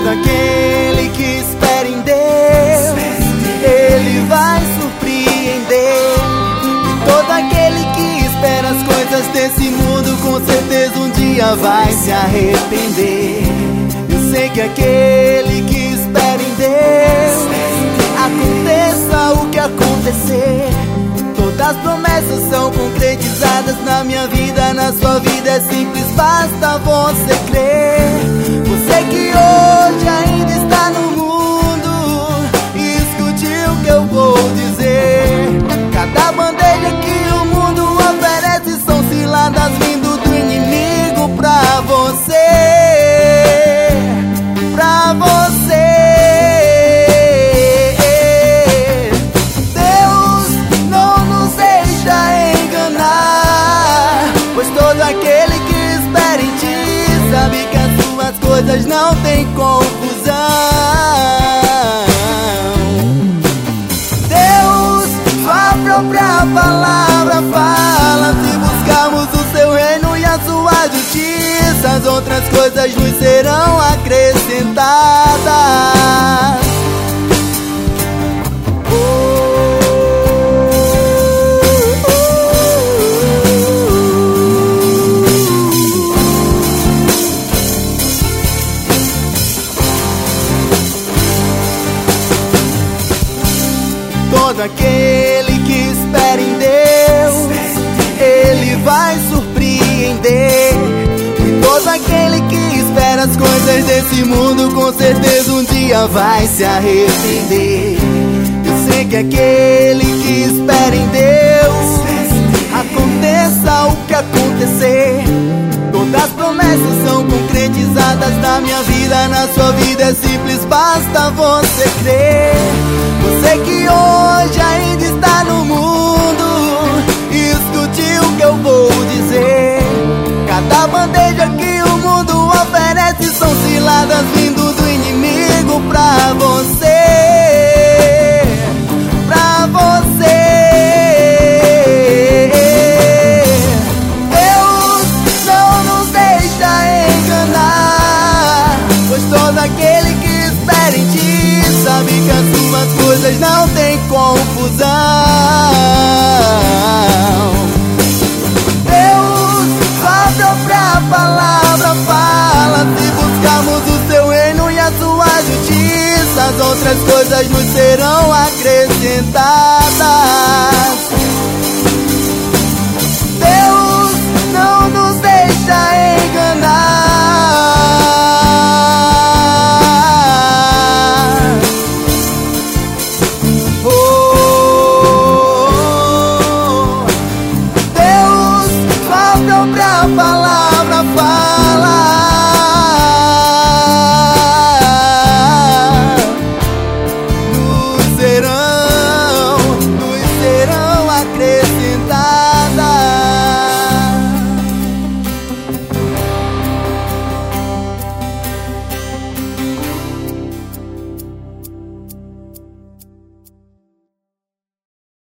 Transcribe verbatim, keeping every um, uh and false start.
todo aquele que espera em Deus, Ele vai surpreender. E todo aquele que espera as coisas desse mundo, com certeza um dia vai se arrepender. Eu sei que aquele que espera em Deus, aconteça o que acontecer, todas as promessas são concretizadas na minha vida, na sua vida é simples, basta você crer. Você que hoje ainda está no mundo, escute o que eu vou dizer. Cada bandeja que o mundo oferece são ciladas vindo do inimigo pra você, pra você. Aquele que espera em ti sabe que as suas coisas não tem confusão. Deus, sua própria palavra fala: se buscarmos o seu reino e a sua justiça, as outras coisas nos serão acrescentadas. Todo aquele que espera em Deus, Ele vai surpreender. E todo aquele que espera as coisas desse mundo, com certeza um dia vai se arrepender. Eu sei que aquele que espera em Deus, aconteça o que acontecer, todas as promessas são concretizadas na minha vida, na sua vida é simples, basta você crer. Você que hoje ainda está no mundo, escute o que eu vou dizer. Cada bandeja que o mundo oferece são ciladas vindo do inimigo pra você, pra você. Deus não nos deixa enganar, pois todo aquele que espera em ti sabe que as suas coisas não tem confusão. Deus, sua própria palavra fala: se buscarmos o seu reino e a sua justiça, as outras coisas nos serão acrescentadas. Deus não nos deixa enganar. Palavra